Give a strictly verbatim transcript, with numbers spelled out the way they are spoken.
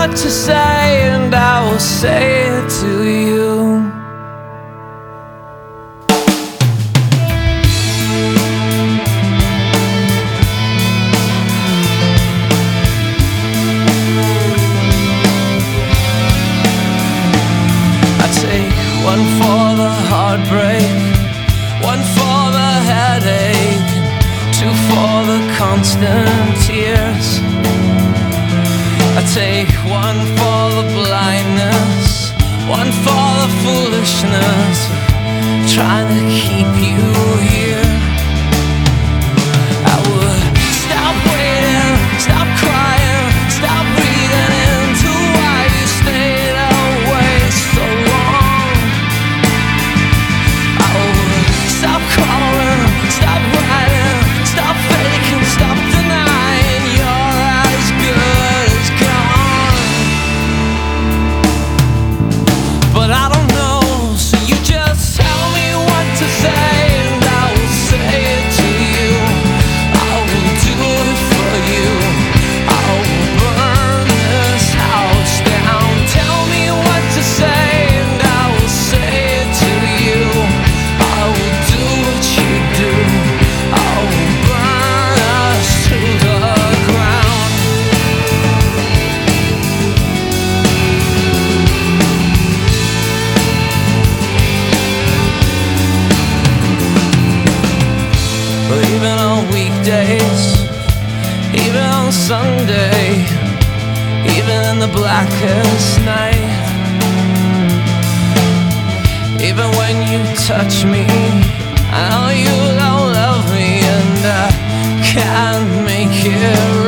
what to say, and I will say it to you. I take one for the heartbreak, one for the headache, two for the constant tears. I take one for the blindness, one for the foolishness of trying to keep you here. I would stop waiting, stop crying, stop breathing into why you stayed away so long. I would stop calling, stop writing, stop faking, stop denying you're as good as gone. But I don't know, so you just tell me what to say, and I will say it to you. I will do it for you. I will burn this house down. Tell me what to say, and I will say it to you. I will do what you do. I will burn us to the ground. But even on weekdays, even on Sunday, even in the blackest night, even when you touch me, I know you don't love me, and I can't make it